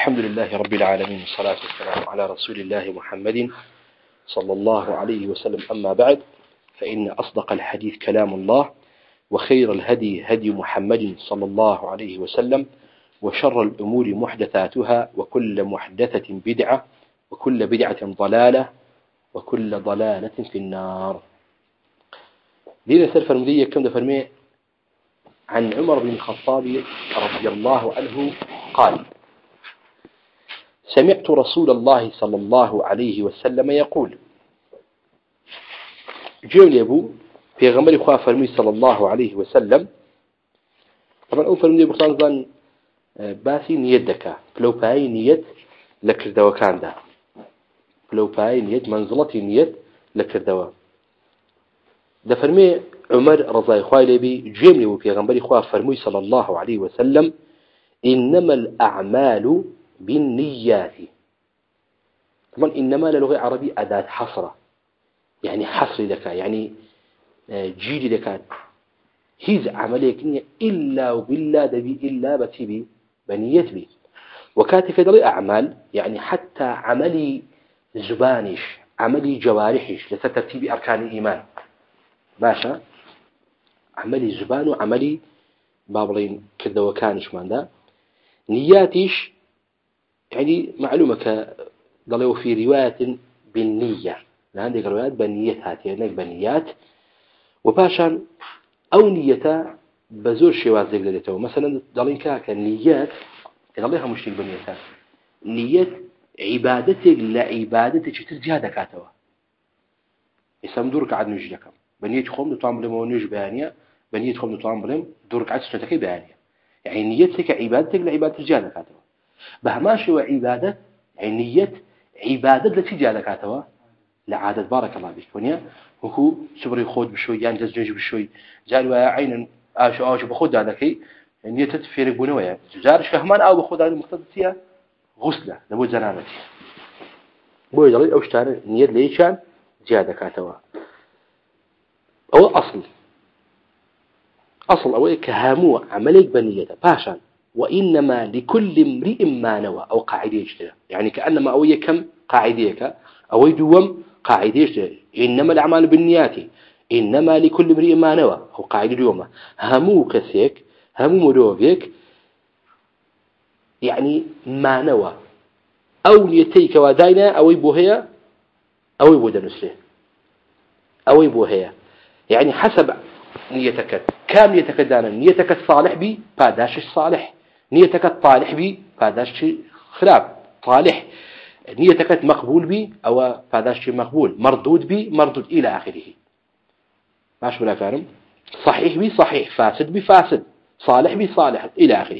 الحمد لله رب العالمين، والصلاة والسلام على رسول الله محمد صلى الله عليه وسلم. أما بعد، فإن أصدق الحديث كلام الله، وخير الهدي هدي محمد صلى الله عليه وسلم، وشر الأمور محدثاتها، وكل محدثة بدعة، وكل بدعة ضلالة، وكل ضلالة في النار. دينا سلف المدية كم دفرمي عن عمر بن الخطاب رضي الله عنه قال: سمعت رسول الله صلى الله عليه وسلم يقول. جيل يبو في غمر خواه فرمي صلى الله عليه وسلم. طبعا أول فرمي بخصوصا باسي نيت دكا لو باي نيت لكردوا كان ده، لو باي نيت منزلتي نيت لكردوا ده. فرمي عمر رضي الله عنه جيل يبو في غمر خواه فرمي صلى الله عليه وسلم: إنما الأعمال بالنيات. طبعا إنما للغة العربية أداة حصرة، يعني حصر لك، يعني جيد لك هيز عمليك نية إلا وبالله دبي إلا بتبي بنيت بي. وكاتك دلي أعمال يعني حتى عملي زبانش، عملي جوارحش لترتيب أركان الإيمان باشا، عملي زبان وعملي بابلين كذا وكانش من ده. نياتش يعني معلومة ضلوا في رواية بالنية، عندك روايات بنيات هاتي هناك بنيات، وباشا أو نية بزور شواذ ذكرته. مثلا ضلين كنيات ضليها مشترك بنيتها، نية عبادتك لعبادتك ترجع كاتوا يسمى دورك عاد نجلكم بنية خم نطعم لهم ونج بيانية، بنية خم نطعم لهم دورك عاد سنتك بيانية، يعني نيتك عبادتك لعبادتك ترجع كاتوا بهماش وعبادة، يعني نية عبادة التي جاء كاتوا لعادة. بارك الله بك ونيا وهو سبري خود بشوي يعني تزجاج بشوي جالوا عينا آش بخود هذا كي نية تفرق بنويا جارش كهمان أو بخود هذا المقتصية غسلة لابد زنانتي بو يدري أو اشتار نية ليشان جاء كاتوا. أو أصل أو كهامو عمليك بنية باشا. وإنما لكل امرئ ما نوى، أو قاعدة يجترى، يعني كأنما أوي كم قاعديك أو يدوم قاعدة يجترى. إنما الأعمال بالنيات، إنما لكل امرئ ما نوى، أو قاعدة اليوم همو كسيك همو مدوبيك، يعني ما نوى أو نيتيك وداينا أو يبوهيا أو يبودا نسله أو يبوهيا، يعني حسب نيتك كام نيتك دانا. نيتك الصالح بي فاداش الصالح، نيتك الطالح بي فاداش خلاف طالح، نيتك مقبول بي أو فاداش مقبول، مردود بي مردود إلى آخره. ماشي ولا فاهم؟ صحيح بي صحيح، فاسد بي فاسد، صالح بي صالح إلى آخره.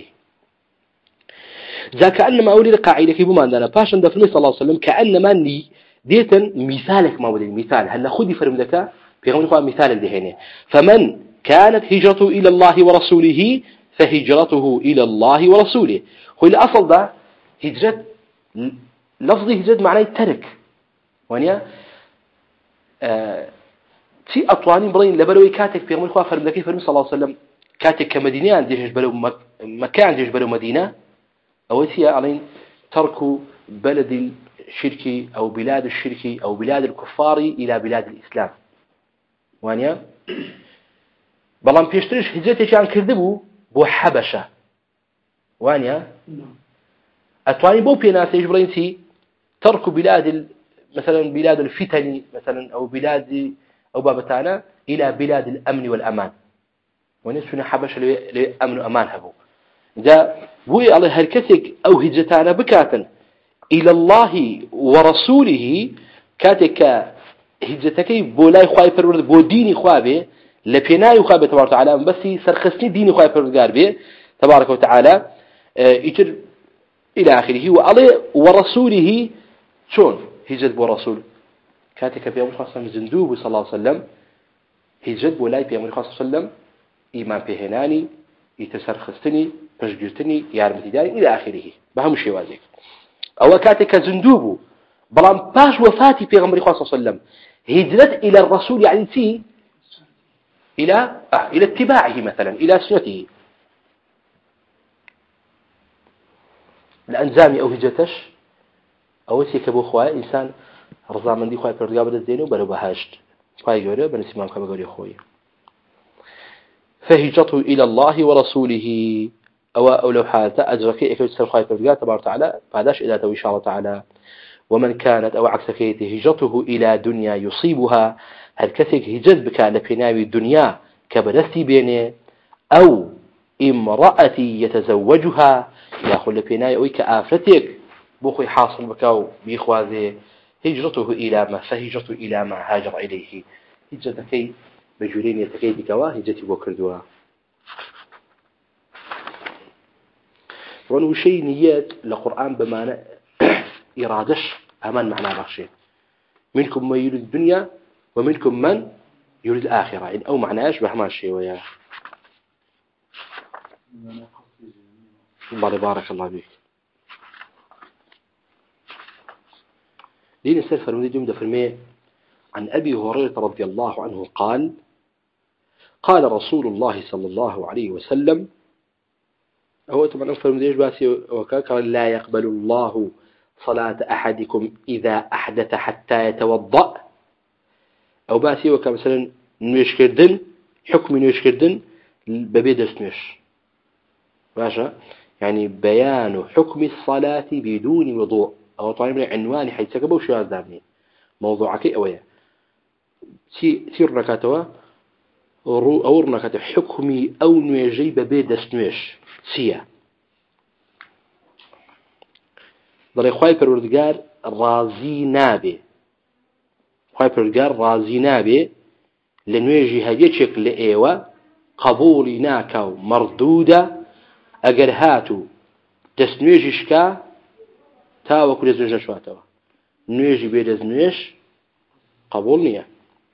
ذا كأنما أولي القاعدة كيف ما عندنا باشا دفرمي صلى الله عليه وسلم كأنما ني ديتا مثالك ما بدي مثال هلا خذي فرم ذكاء في غير مثال الذهني. فمن كانت هجرته إلى الله ورسوله فهجرته إلى الله ورسوله. هو الأصل ده هجرة، لفظي هجرة معناه ترك ونيا في أطواني برين لبلوي كاتك في غير خوا فرم ذكاء فرم صلى الله عليه وسلم كاتك كمدينة عنديش بلو مكان عنديش بلو مدينة أو هي علين ترك بلد الشرك أو بلاد الشرك أو بلاد الكفار إلى بلاد الإسلام وانيا. بلان بيشتريش هجرتي عن كذبوا بو حبشة وانيا أتواني بو بيناس يجبرينتي ترك بلاد مثلا بلاد الفتن مثلا أو بلاد أو بابتانا إلى بلاد الأمن والأمان ونسونا حبشة لأمن وأمان هبو ده بوي الله هركتك أو هجرتانا بكاتا إلى الله ورسوله كاتك هجرتك بولاي خواي فرورد بو ديني خوابه لبناي خوابه تبارك وتعالى بس سرخصني ديني خواي فرورد به تبارك وتعالى يجر إلى آخره. والله ورسوله شون هجرت بو رسول كاتك في أمر خاصة زندوب صلى الله عليه وسلم هجرت بولاي في أمر خاصة صلى الله عليه وسلم إيمان بهناني يتسرخصني فشجرتني يارمتي داري إلى آخره بهم شيء وازيك. أو كاتك زندوب بلان باش وفاتي في غمر الله صلى الله عليه وسلم هجرت إلى الرسول يعني تي إلى اتباعه مثلا إلى سنته. الأنزامي أو هجتش أو سيكبو خواه إنسان رضا من دي خواه برقابة الزينو بلو بهاشت خواه يقول بنسي مام كما قولي خوي فهجته إلى الله ورسوله أو لو حالته أجرك إكو تسر خواه برقابة تبارك وتعالى فهداش إذا تو إن شاء الله تعالى ومن كانت أو عكس كيته هجرته إلى دنيا يصيبها هل كثك هجت بك لبناوي الدنيا كبرثي بينه أو امرأة يتزوجها يأخذ لبناوي أو كآفتك بوخي حاصل بكاو بإخواذه هجرته إلى ما فهجرته إلى ما هاجر إليه هجرتكي بجورين يتكيدك وهجرتي بوكردها وأنه شيء نيات لقرآن بمعنى إرادش أمان معنى بخشين منكم من يريد الدنيا ومنكم من يريد الآخرة يعني أو معنى أشبه ما الشيء وياه الله بارك الله بك لين السلف المدينة جمدة فرمية عن أبي هريرة رضي الله عنه قال قال رسول الله صلى الله عليه وسلم هو طبعا أفضل المدينة باسي وكاكا لا يقبل الله صلاة أحدكم إذا أحدث حتى يتوضأ أو باسي وكا مثلا نويش كردن حكم نويش كردن ببيدس نويش ماشا يعني بيان حكم الصلاة بدون وضوء أو طالب عنوان حيث سكبوا شو هذا موضوعك أويا سير ركاتوا أو ركات حكمي أو نويجي ببيدس نويش سيا ضل خواي پروردگار راضي نابه خواي پروردگار راضي نابه لنويجي هديتشك لإيوة قبولي ناكاو مردودة أجر هاتو دسنويجشكا تا وكل زوجنا شواتوا نويجي بيدز نويش قبول نية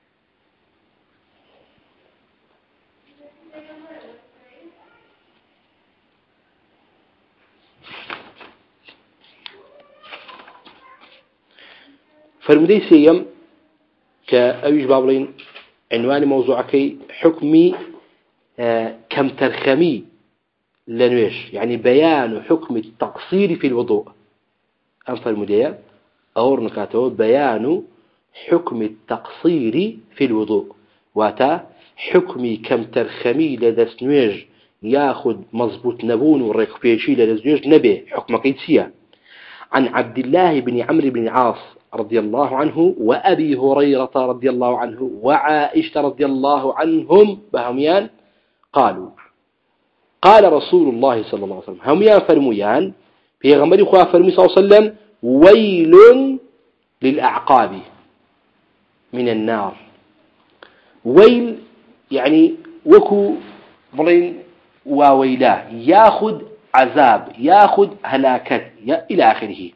فالمدي سيم كأويج بابلين عنوان موضوعكي حكمي كم ترخمي لنويش يعني بيان حكم التقصير في الوضوء أنفر المدية أور نكاته بيان حكم التقصير في الوضوء واتا حكمي كم ترخمي لدى سنويج ياخذ مضبوط نبون وريكوبيشي لدى سنويج نبي حكم قيدسية عن عبد الله بن عمرو بن عاص رضي الله عنه وأبي هريرة رضي الله عنه وعائشة رضي الله عنهم بهميان قالوا قال رسول الله صلى الله عليه وسلم هميان فرميان في غمر خواه فرمي صلى الله عليه وسلم ويل للأعقاب من النار ويل يعني وكو بلين وويلاه ياخذ عذاب ياخذ هلاكت إلى آخره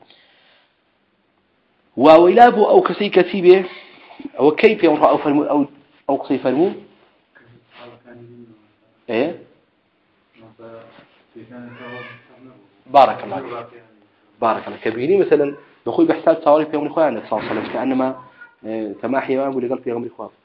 وويلاه أو كسي كتيبه أو كيف يمر أو فرمو أو قصي فرمو إيه بارك الله بارك الله كبيري مثلا نخوي بحساب صواري في يوم الخوان صلى الله عليه وسلم كأنما تماحي وأنه لقل في يوم الخواف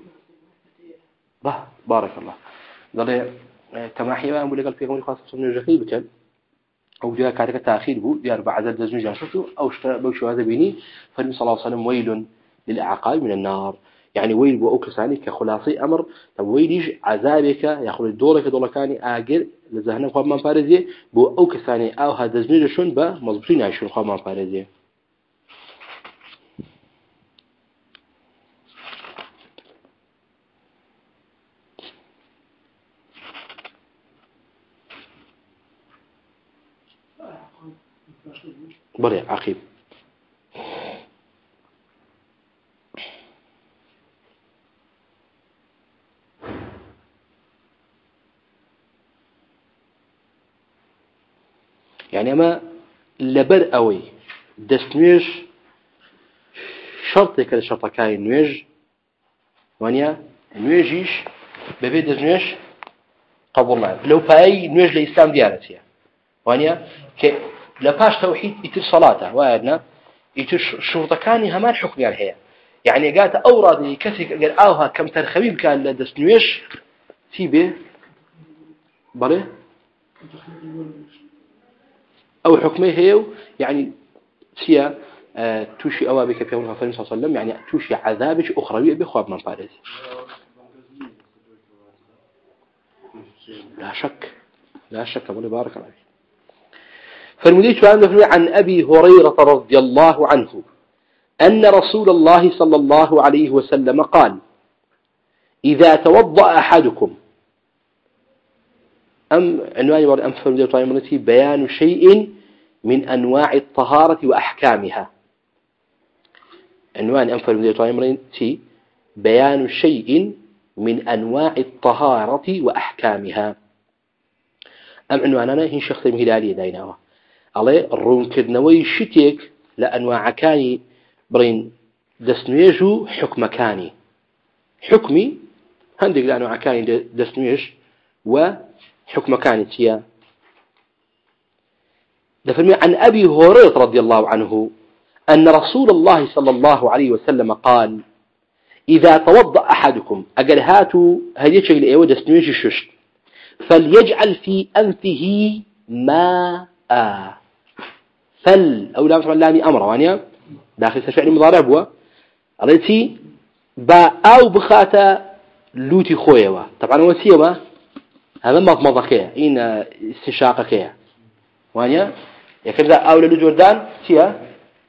بارك الله ضل تماحي وأنه لقل في يوم الخواف صلى الله عليه وسلم أو جاء كاتك تأخير بو ديار بعد الزوج جاشته أو بوشوا هذا بيني فالنبي صلى الله عليه وسلم ويل للأعقاب من النار يعني ويل بو أوكساني كخلاصي أمر طب ويليش عذابك يأخذ دورك دولكاني آجر لزهنا خواب من بارزي بو أوكساني أو هذا زوج شون با مضبوطين عايشون خواب من بارزي بلى عقيب يعني أما لبر أوي دستنيش شرط كذا شرط كاي نويج وانيا نويجيش ببي دستنيش قبول معه لو باي نويج الإسلام ديانتها وانيا ك لباش توحيد يتر صلاته وادنا يتر شرط كاني همان حكم يعني يعني قالت أوراد كسي قال أوها كم ترخبيب كان لدستنيش في به بله أو حكمه هي يعني سيا توشي أوابك في الله صلى الله عليه وسلم يعني توشي عذابك أخروي بخواب من بارز لا شك أبو بارك الله فالمدير عن أبي هريرة رضي الله عنه أن رسول الله صلى الله عليه وسلم قال إذا توضأ أحدكم عنوان فالمدير بيان شيء من أنواع الطهارة وأحكامها عنوان أنفر المدير بيان شيء من أنواع الطهارة وأحكامها عنواننا هي شخص مهلالية دايناها على الرون كدنوي شتيك لأنواع كاني برين دسنويجو حكم كاني حكمي هندق لأنواع كاني دسنويج وحكم كاني تيا دفرمي عن أبي هريرة رضي الله عنه أن رسول الله صلى الله عليه وسلم قال إذا توضأ أحدكم أقل هاتوا هديتش الإيوة دسنويج الششت فليجعل في أنفه ماء أو لا مفعول لامي أمر وانيا داخل فعل مضارع بوا التي باء أو بخاتا لوتي خويوا طبعا وسيما هذا مضمضكيا إن استشاقكيا وانيا يكذا أو لجوردان تيا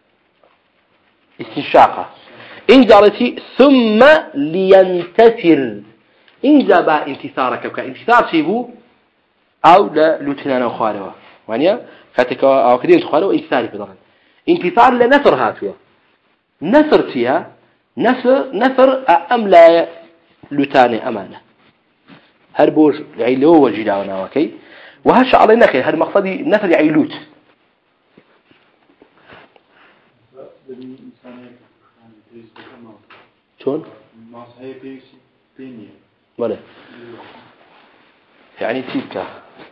استنشاقه إن جارتي ثم لينتثر إن جابا انتثارك كانتثار سيبو أو لا لوتنانا وخاروا وانيا خاتك أو كدين تخاروا انتثاري بدرن انتثار لنثر هاتوا نثر تيا نثر أم لا لوتاني أمانة هربوش يعيلو وجداونا وكي وهش علينا خير هذا مقصدي نثر يعيلوت شون؟ ولا يعني تيكا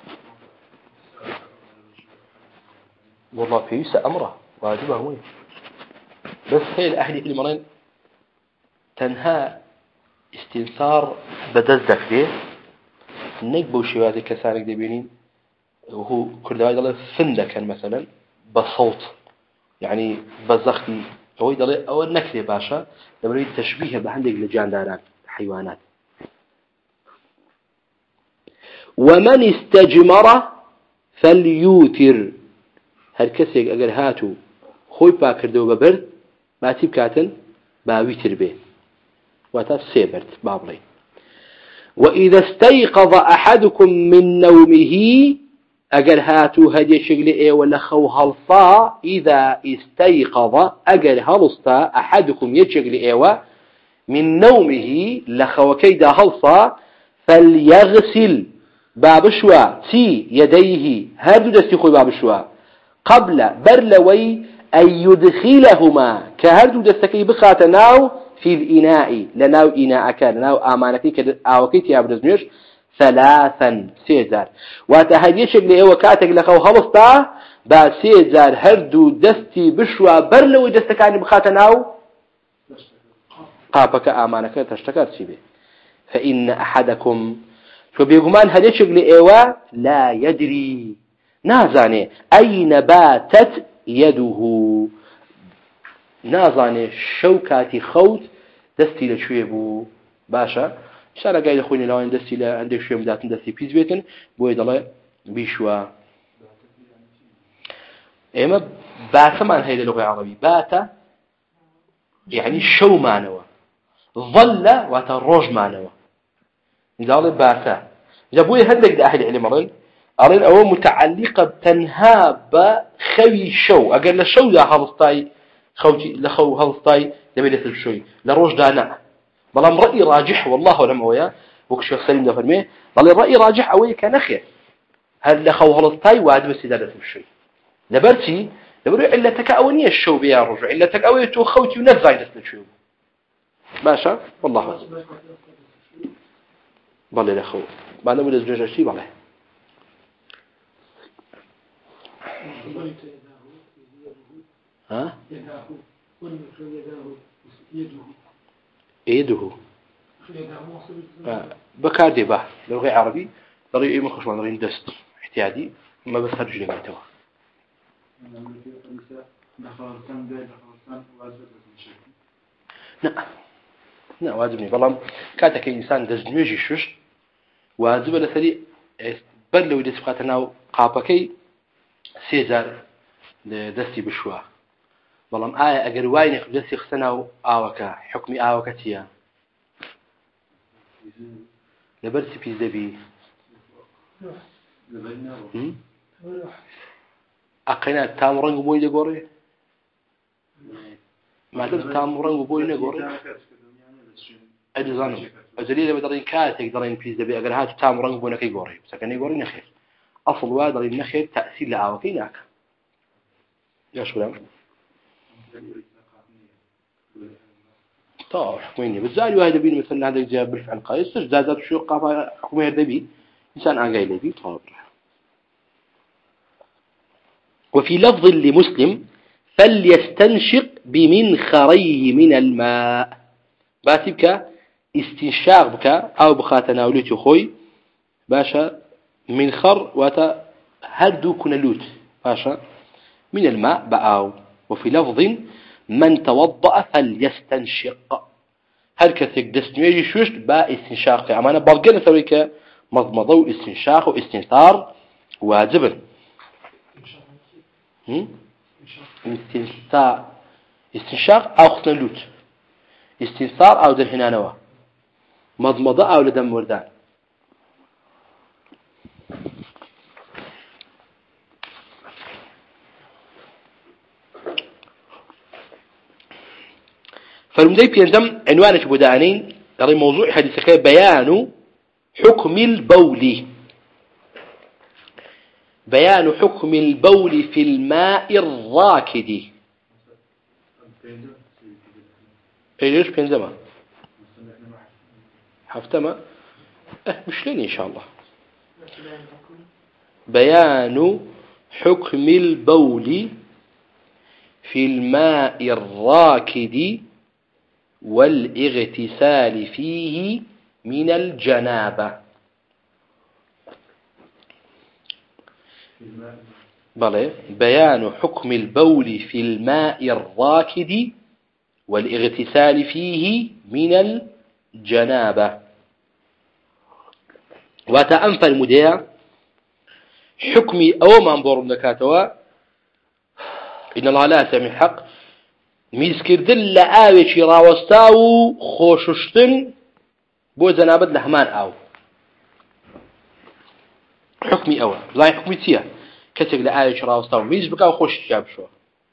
والله فيس أمره واجبه هو بس هي الأهل اللي مرين تنهى استنصار بدزك ليه نقبو شوادي كسانك دبينين وهو كل هذا فندك مثلا بصوت يعني بزختي هو يدل أو النكلة باشا لما يريد تشبيه بحندق لجاندارات حيوانات ومن استجمر فليوتر هل كسيك أقل هاتو خوي باكردو ببرد ما تبكاتن باويتر به واتاف سيبرد بابلي وإذا استيقظ أحدكم من نومه أجل هاتو هدي شغلي ولا خو هلصا إذا استيقظ أجل هلصا أحدكم يشغلي من نومه لخو كيدا هلصا فليغسل بابشوا تي يديه هادو دستيخوي بابشوا قبل برلوي أن يدخلهما كهردو دستكي بخاتناو في الإناء لناو إناء كان لناو آمانتي كأوكيتي أبرزميش ثلاثا سيزار واتهدي شكل وكاتك لخو هلستا با سيزار هردو دستي بشوا برلوي دستكاني بخاتناو قابك آمانك تشتكر سيبه فإن أحدكم شو بيقومان هدي شكل لا يدري نازاني أين باتت يده نازاني شوكاتي خوت دستي لشويبو باشا شارع قاعد يخوني لو دستي لا عندك شوية مداتن دستي بيز بيتن بويد الله بيشوا إما بات ما هي اللغة العربية بات يعني شو معنوا ظل وتروج معنوا إذا قال بات جابوي هندك ده أهل العلم مرين قالين أو متعلقة بتنهاب خوي شو أقل الشو لا هالستاي خوتي لخو هالستاي لبيلة الشوي لروج دانا بلام رأي راجح والله لم أويا وكشيخ سليم ده فرميه بل الرأي راجح أوي كنخي هل لخو هالستاي وعد مسدادة الشوي لبرتي لبرو إلا تكأونية الشو بيا رجع إلا تكأوية تو خوتي ونفزاي دست الشو ماشا والله بل لخو بعد ما دزجاج شيء بله ها يده بكاردي به لغة عربي طريقة مخشوان رين دست احتيادي ما بس هرج لقيته لا واجبني بلام كاتك إنسان دزنيجي شوش واجب لسري بل لو يدس بقاتنا قابكي سيزار دستي بشوا بلام أجر واين دستي خسنا آوكا حكمي آوكا تيا لبرسي في زبي أقينا تام رنج بوي دقوري ما دام تام رنج بوي نقوري أجزانه أجليل بدرين كاتك درين في زبي أجر هات تام رنج بوي نكي قوري سكني قوري نخير أصل وادر النخير تأثير لآوكي ناك يا شو لام طاو حكميني بالزاي واحد بين مثل هذا الجاب بالفعل قيس زادت شو قافا حكمي هذا بي إنسان عقاي لبي طاب. وفي لفظ لمسلم فليستنشق بمنخريه من الماء باتبك استنشاق بك أو بخاتنا وليت خوي باشا منخر واتا هردو كنلوت باشا من الماء بآو. وفي لفظ من توضأ فليستنشق هل كثيك دستنيجي شوشت با استنشاق أمانا بلقنا سويك مضمضة واستنشاق واستنثار واجبا استنشاق أو خنلوت استنثار أو درهنانوا مضمضة أو لدم وردان فالمدي بينزم عنوانك بدانين يعني موضوع حديثك بيان حكم البول بيان حكم البول في الماء الراكد ايش بينزم حفتما مش لين ان شاء الله بيان حكم البول في الماء الراكد والاغتسال فيه من الجنابة بلى بيان حكم البول في الماء الراكد والاغتسال فيه من الجنابة وتأنفى المديع حكمي أو منظور نكاتوا إن الله لا سمي حق میزکردن لە ئاوێکی ڕاوەستا و خۆششتن بۆ جەنابەت لە هەمان ئاو حکمی ئەوە بڵای حکمی چییە کەسێک لە ئاوێکی ڕاوەستا و میز بکا و خۆشی تیا بشۆ.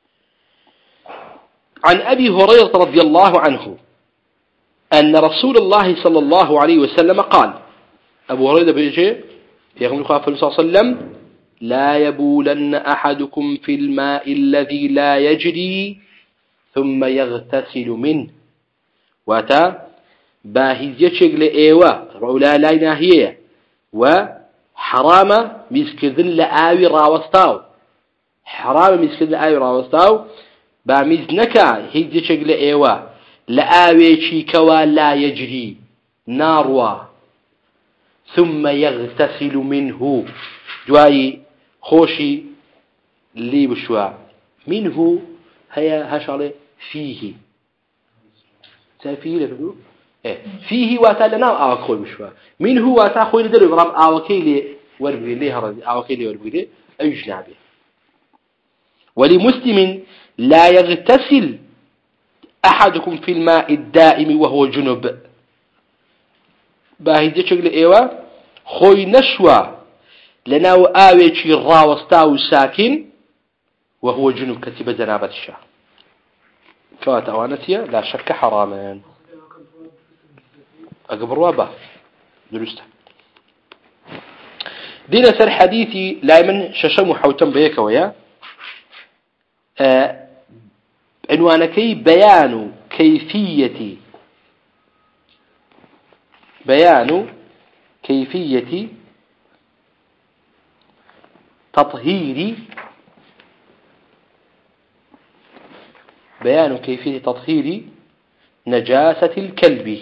عن أبي هريرة رضي الله عنه أن رسول الله صلى الله عليه وسلم قال أبو هريرة بيجي يقول صلى الله عليه وسلم لا يبولن أحدكم في الماء الذي لا يجري ثم يغتسل منه واتا باهيزيشك لإيوة رؤلاء لا ناهية وحرام مسكذن لآوي راوستاو حرام مسكذن لآوي راوستاو بامزنكا هيزيشك لإيوة لآوي شيكوا لا يجري ناروا ثم يغتسل منه جواي خوشي اللي بشوا منه هيا هشالي فيه فيه لفظه فيه واتلنا أوكل بشوا منه واتأخذ دري برام أوكيلي وربي ليه هذا أوكيلي وربي ليه أيجنابه. ولمسلم لا يغتسل أحدكم في الماء الدائم وهو جنب باهي شكل إيوه خوي نشوى لنا وآويتي الراوستاو ساكن وهو جنوب كتب جنابة الشاه كوات أوانتيا لا شك حراما أقبر وابا درسته دين سر حديثي لا من ششم حوتم بيك ويا عنوانكي بيان كيفية تطهير نجاسة الكلب.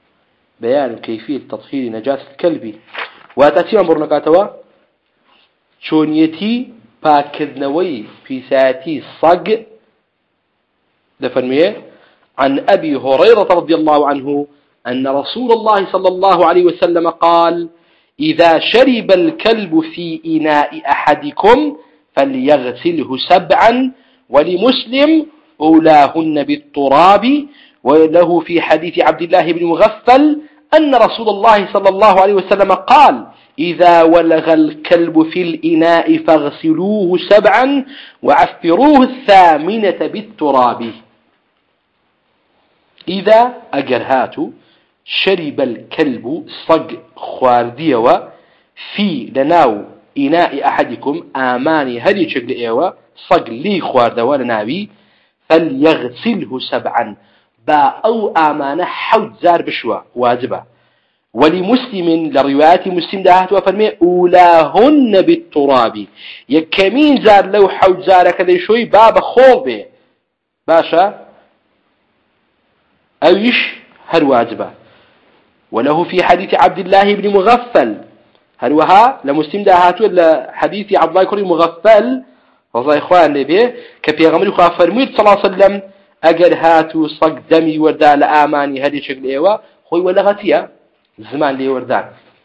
بيان كيفية تطهير نجاسة الكلب وتأتي أمر نكاتوا چۆنیەتی پاکردنەوەی پیسایەتی سەگ دەفەرمێ عن أبي هريرة رضي الله عنه أن رسول الله صلى الله عليه وسلم قال إذا شرب الكلب في إناء أحدكم فليغسله 7 ولمسلم أولاهن بالتراب وله في حديث عبد الله بن مغفل أن رسول الله صلى الله عليه وسلم قال إذا ولغ الكلب في الإناء فاغسلوه 7 وعفروه 8 بالتراب إذا أجرهاتو شرب الكلب صق خوارديوا في لناو إناء أحدكم آماني هدي شكل إيوا صق لي خواردوا لناوي فليغسله 7 با أو آمانة حوت زار بشوا واجبة ولمسلم لروايات مسلم دهات وفرمي أولاهن بالتراب يكمين زار لو حوت زار كذا شوي باب خول به باشا أويش هل واجبة وله في حديث عبد الله بن مغفل هل وها لمسلم دهات ولا حديث عبد الله بن مغفل رضي إخوان به كبيغمر فرميت صلى الله عليه وسلم أجر هاتو صق دمي وردان لآماني هذه شكل إيوه خوي ولغتيا زمان لي وردان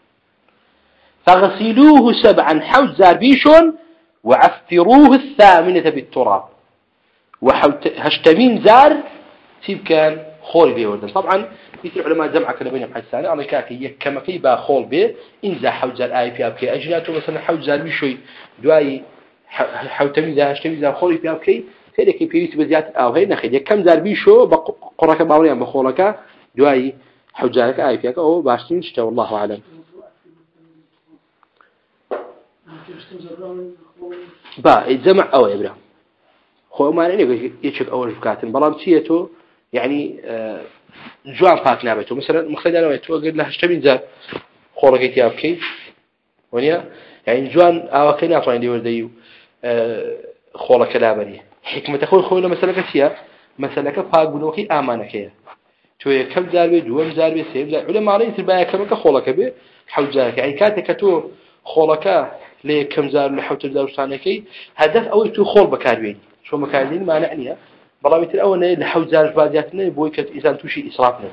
فغسلوه 7 حوت زار بيشون وعفروه 8 بالتراب هشتمين زار تيب كان خول بيه وردان طبعا مثل العلماء جمع كلا بينهم حسانة أنا كاكي كمكي با خول بيه إنزا حوت زار آي بيابكي أجناته مثلا حوت زار بيشوي دواي حوتمين زار هشتمين زار خول بيابكي هذا كي بيوت بزيادة أو هي نخيل كم زاربي شو بقرك باوريان بخولك دواي حجارك آي فيك أو باشتين شتا والله أعلم با الجمع أو إبراهيم خو ما يعني يشك أول فكاتن بلام تيتو يعني جوان باك نابتو مثلا مختلف أنا ويتو قل له اشتبين زار خولك يتيابكي ونيا يعني جوان أو كنا طبعا دي ورديو خولك لابني حكمة أخوي خوي لمسألة كثيرة مسألة كفاق بنوخي آمانة كيا توي كم زاربي دوم زاربي سيب زار علماء عليه تربايا كم كخولك به حوت زارك يعني كاتك تو خولك ليه كم زار لحوت زار وصانكي هدف أول تو خول بكاربين شو مكاربين ما نعنيها بالله مثل أول لحوت زار بعدياتنا بوي كت إذا توشي إسرافنا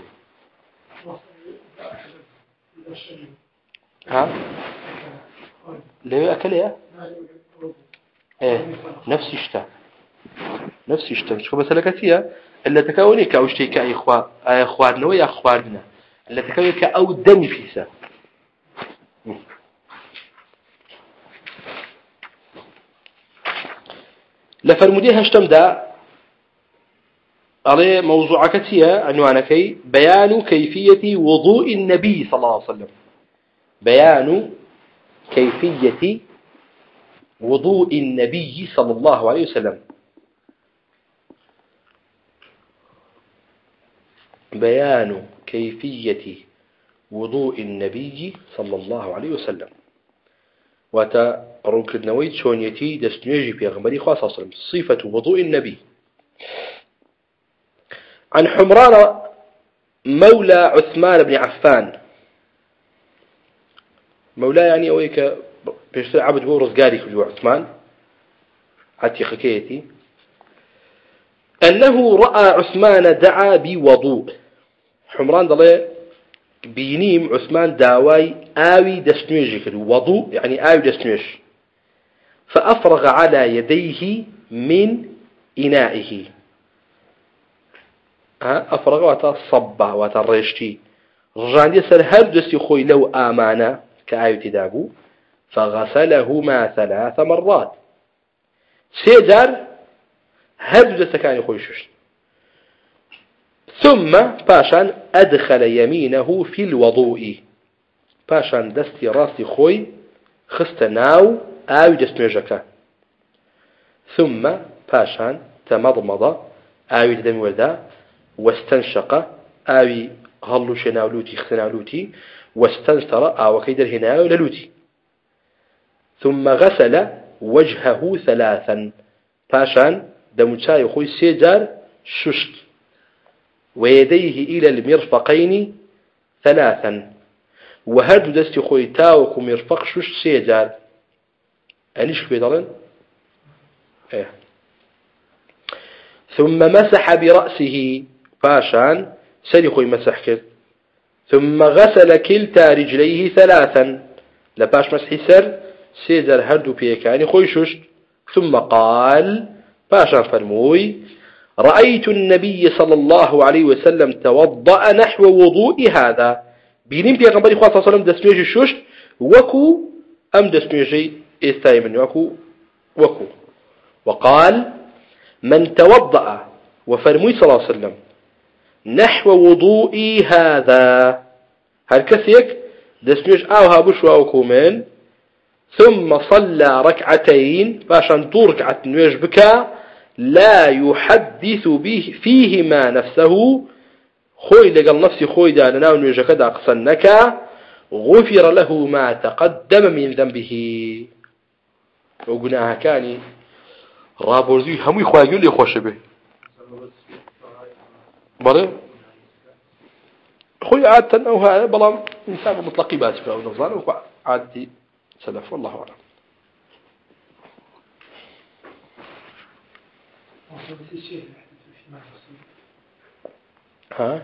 ها ليه أكلها إيه نفس الشيء شو مسألة كثيرة اللي تكوني كأوشتي كأخوارنا ويا أخوارنا اللي تكوني كأو دم فيسا لفرموديها اشتمدا عليه موضوع كثيرة عنوانكي بيان كيفية وضوء النبي صلى الله عليه وسلم بيان كيفية وضوء النبي صلى الله عليه وسلم بيان كيفية وضوء النبي صلى الله عليه وسلم وترك النويت شونيتي دستنيجي في غمري خاصة وسلم صفة وضوء النبي عن حمران مولى عثمان بن عفان مولى يعني أويك بيشتري عبد بو رزقاري في عثمان عتيق كيتي أنه رأى عثمان دعا بوضوء حمران ضلي بينيم عثمان داواي آوي دستنيجي كده وضوء يعني آوي دستنيج فأفرغ على يديه من إنائه أفرغ وتصب وترشتي رجعن يسر هر دستي خوي لو آمانا كآوي تدابو فغسلهما 3 مرات سيدار هر دستكاني خوي شش ثم باشان أدخل يمينه في الوضوء باشان دستي راسي خوي خستناو آوي دستنجك ثم باشان تمضمض آوي دم ودا واستنشق آوي هلو شناولوتي خستناولوتي واستنثر آوي كيدر هنا للوتي ثم غسل وجهه 3 باشان دموتشاي خوي سيجار ششت ويديه إلى المرفقين 3 وهدو دستي خوي تاوكو مرفق شش سيجار أنيش بيدلن إيه. ثم مسح برأسه باشان سريخوي مسح كد ثم غسل كلتا رجليه ثلاثا لباش مسح سر سيدر هردو بيكاني خويشوش ثم قال باشان فرموي رأيت النبي صلى الله عليه وسلم توضأ نحو وضوء هذا بينين بيغنبري خواه صلى الله عليه وسلم دسميجي الشوش وكو أم دسميجي استايمن وكو وقال من توضأ وفرموي صلى الله عليه وسلم نحو وضوئي هذا هل كثيك دسميج آوها بشوا وكومين ثم صلى ركعتين باشان دور ركعة نويج بكا لا يحدث به فيهما نفسه خوي لقل نفسي خوي داننا ونويج كدا أقصنك غفر له ما تقدم من ذنبه وقناها كاني رابورزي همي خواهيون لي خوش به بله خوي عادة أو هذا بلام إنسان مطلقي باسفة أو نظام عادتي سلف والله أعلم ها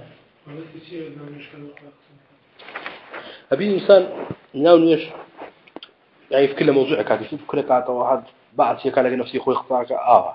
أبي إنسان ناونيش يعني في كل موضوع كاتب في كل قاعدة واحد بعد شيء كان لقى نفسي خوي خطاك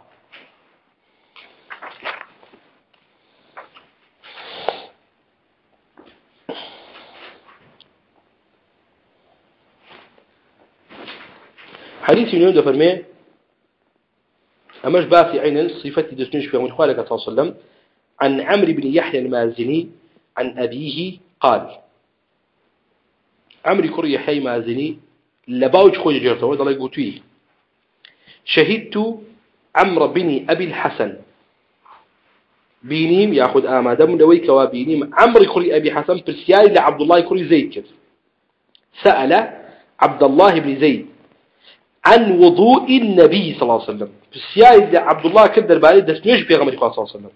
حديث ينود فرمي أمش باسي عينا صفة دسنيش في أمر خالك صلى الله عليه وسلم عن عمرو بن يحيى المازني عن أبيه قال عمرو كر يحيى المازني لباوج خوي جرته وضل يقولي شهدت عمرو بن أبي الحسن بينيم يأخذ آمادم دويك وبينيم عمرو كر أبي حسن برسيال لعبد الله كر زيد كذا سأل عبد الله بن زيد عن وضوء النبي صلى الله عليه وسلم برسيال لعبد الله كذا البارد دسنيش بيغمر صلى الله عليه وسلم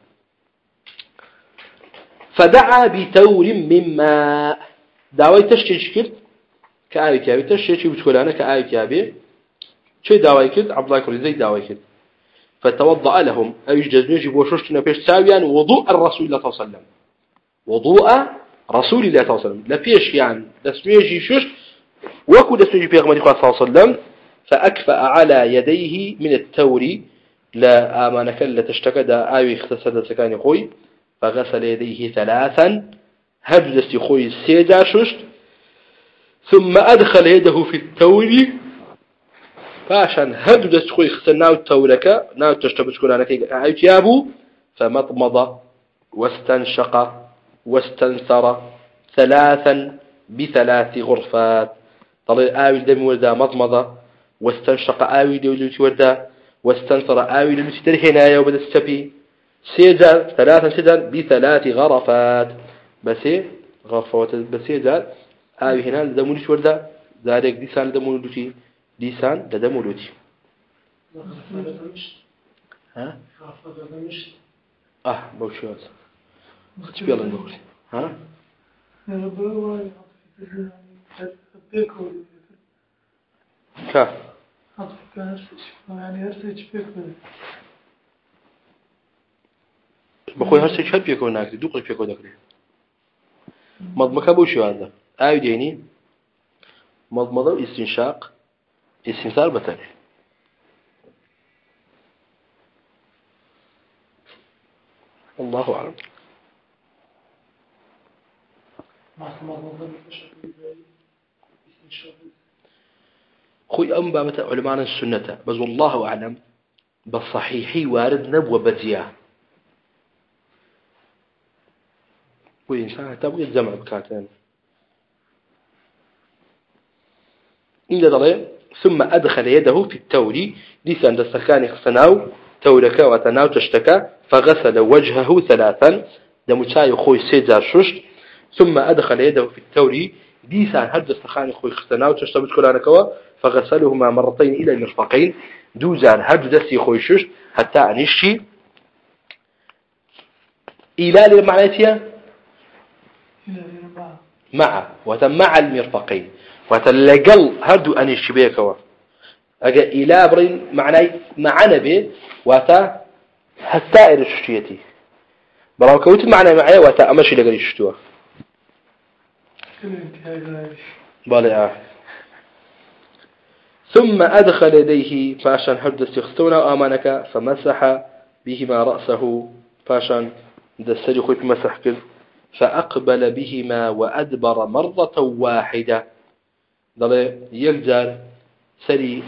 فدعا بتور من ماء دعوي تشكيل كآية كابي تشكيل بتقول كآية كابي شيء دعوي كذا عبد الله كر زيد دعوي كذا فتوضأ لهم أيجز نجيب وشوشتنا بيش ساويا وضوء الرسول الله صلى الله عليه وسلم وضوء رسول الله صلى الله عليه وسلم لا بيش يعني دسميجي شوش وكو دسميجي بيغمر صلى الله عليه وسلم فأكفأ على يديه من التور لا آمانك لا تشتكى دا آيوي اختصد سكاني خوي فغسل يديه ثلاثا هبدس خوي السيدا شوشت ثم أدخل يده في التور فعشان هبدس خوي اختناو التورك ناو تشتبت كلانك آيوت يابو فمضمض واستنشق واستنثر ثلاثا بثلاث غرفات طلع آوي الدم وردا مضمض واستنشق آوي دولوتي وردا واستنثر آوي دولوتي ترهنا وبدأ السبي سيجال ثلاثا سيجال بثلاث غرفات بس غرفات بس سيجال آوي هنا لدمولوتي وردا ذلك ديسان لدمولوتي ديسان لدمولوتي ها بوشوات خش بيلا نقول ها كا بخوي هرسي شهر بيكون ناكري دوقل بيكون ناكري مضمكا بوشو هذا آيو ديني مضمضة واستنشاق استنثار بتاني الله أعلم خوي أم بابة علماء السنة بس والله أعلم بالصحيح وارد نبوة بزياه وإنسان تبغي الجمع بكاتين إن ذلك ثم أدخل يده في التور لسان دستكاني خسناو تورك وتناو تشتكى فغسل وجهه ثلاثا دمتاي خوي سيدار ششت ثم أدخل يده في التور لسان هد دستكاني خوي خسناو تشتبت كلانكوا فغسلهما مرتين إلى المرفقين دوزان هد دستي خوي ششت حتى أنشي إلى المعناتية مع المرفقين وتلقل هردو أنشي بيكوا أجا إلى برين معنى به واتا هستائر الشتيتي براو كوت معنى معي واتا أمشي لقري الشتوى بالي ثم أدخل يديه فاشان حد استخستونا آمانك فمسح بهما رأسه فاشان دسري خويت مسح كذ فأقبل بهما وأدبر مرة واحدة ضل يقدر سري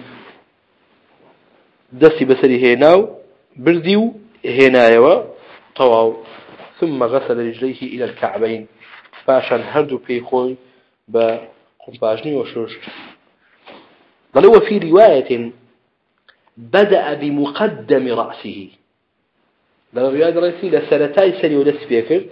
دسي بسري هناو برديو هنايوا طواو ثم غسل رجليه إلى الكعبين فاشان هردو بيخوي بقنباجني وشوش ضل هو في رواية بدأ بمقدم رأسه ضل رواية رأسي لسنتاي سري ودس بيكر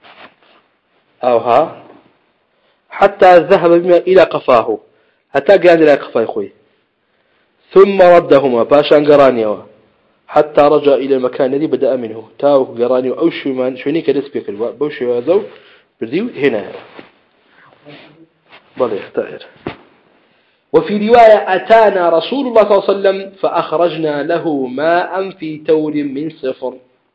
أوها حتى ذهب بما إلى قفاه حتى قال إلى قفاه خوي ثم ردهما باشان قرانيوا حتى رجع إلى المكان الذي بدأ منه تاو قرانيوا أو شوني كدس بيكر بوشي وازو برديو هنا بلى اختائر وفي رواية أتانا رسول الله صلى الله عليه وسلم فأخرجنا له ماء في تور من صفر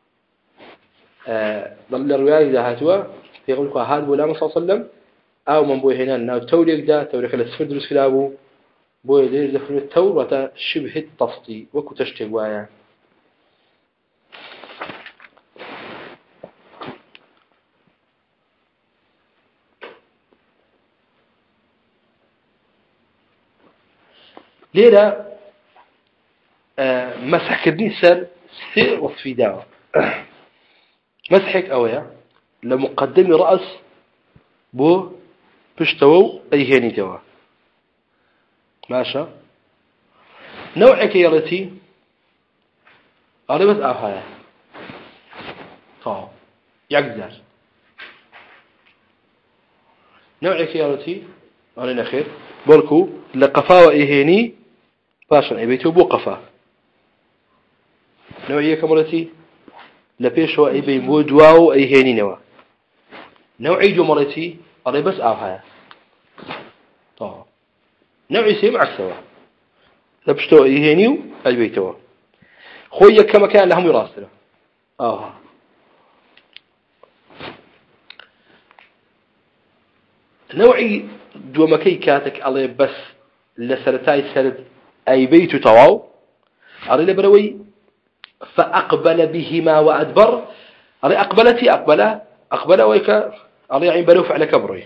ضل الرواية إذا هاتوا يقول لك هذا ولا صلى الله عليه وسلم أو من بوي هنا إنه توريك ده توريك السفر درس كلابه بوي ده دخل التور وتا شبه التصدي وكتشتي وايا ليرة مسح كدني سر سير وصفي داوة مسحك أويا لمقدم رأس بو بشتوو أي هني توا ماشا نوعك يا رتي أربت أوهايا طاو يقدر نوعك يا رتي أنا خير بلكو لقفا وإهني باشا أي بيتو بو قفا نوعية كمرتي لبيش هو أي بين بو دواو أي هني نوا نوعي جمرتي أري بس أوهايا طاو نوعي سيم عكسوا لبشتو أي هنيو أي بيتو خويا كما كان لهم يراسله نوعي دومكي كاتك على بس لسرتاي سرد أي بيت تواو أري لبروي فأقبل بهما وأدبر أري أقبل ويك أري عين بلو فعل كبري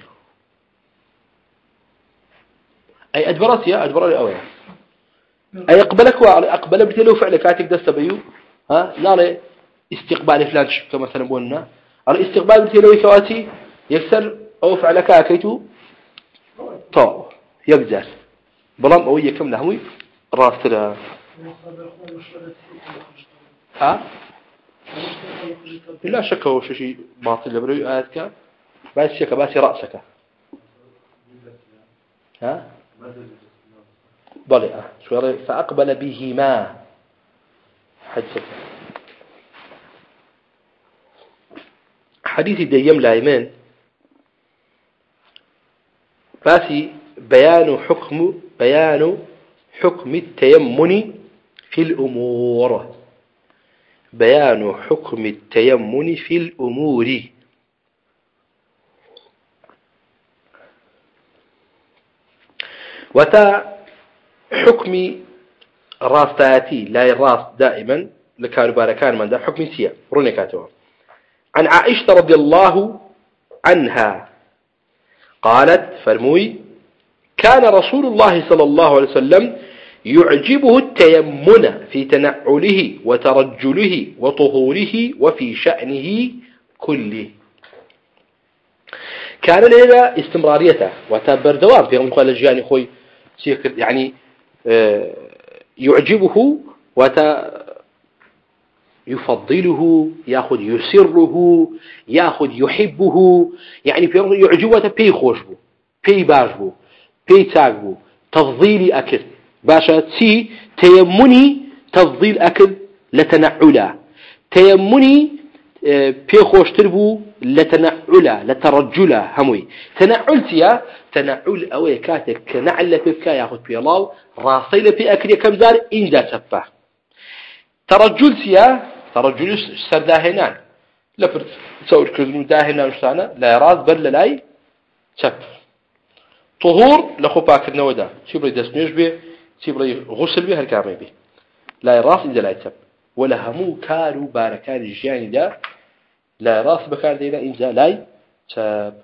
أي أدبرت يا أدبر لي أويا أي أقبلك وأقبل بتلو فعل كاتك دست بيو لا استقبال فلان كما مثلا قلنا أري استقبال بتلو كواتي يكسر أو فعل كاكيتو طاو يقدر بلام أوية كم نهوي راس لها لا شك هو شيء باطل لبروي آياتك بس شك بس رأسك بلى شو فأقبل بهما حديث ديم لايمان فاسي بيان حكم التيمم في الأمور بيان حكم التيمم في الأمور وتا حكم راستاتي لا الراس دائما لكان من ده حكم سيا رونيكاتوا عن عائشة رضي الله عنها قالت فرموي كان رسول الله صلى الله عليه وسلم يعجبه التيمن في تنعله وترجله وطهوره وفي شأنه كله كان لنا استمراريته وتبر دوام في قال الجاني خوي يعني يعجبه يفضله ياخذ يسره ياخذ يحبه يعني في يعجبه بي خوشبه بي باجبه بي تاجبه تفضيل أكل باشا تي تيمني تفضيل أكل لتنعلا تيمني بي خوشتر بو لتنعلا لترجلا هموي تنعلتيا تنعل أو كاتك كنعل بك ياخذ بي الله راسي لبي أكل كم زار إن ذا سبه ترجلتيا ترجل سرداهنان لفرت تصور كذنو داهنان وشتانا لا راس بل لاي سب طهور لخوباك النودا شو بري دسميش به شو بري غسل به هالكامي به لا راس إذا لا يسب ولا همو كارو باركان الجاني ده لا راس بكار دينا إنزا لاي تاب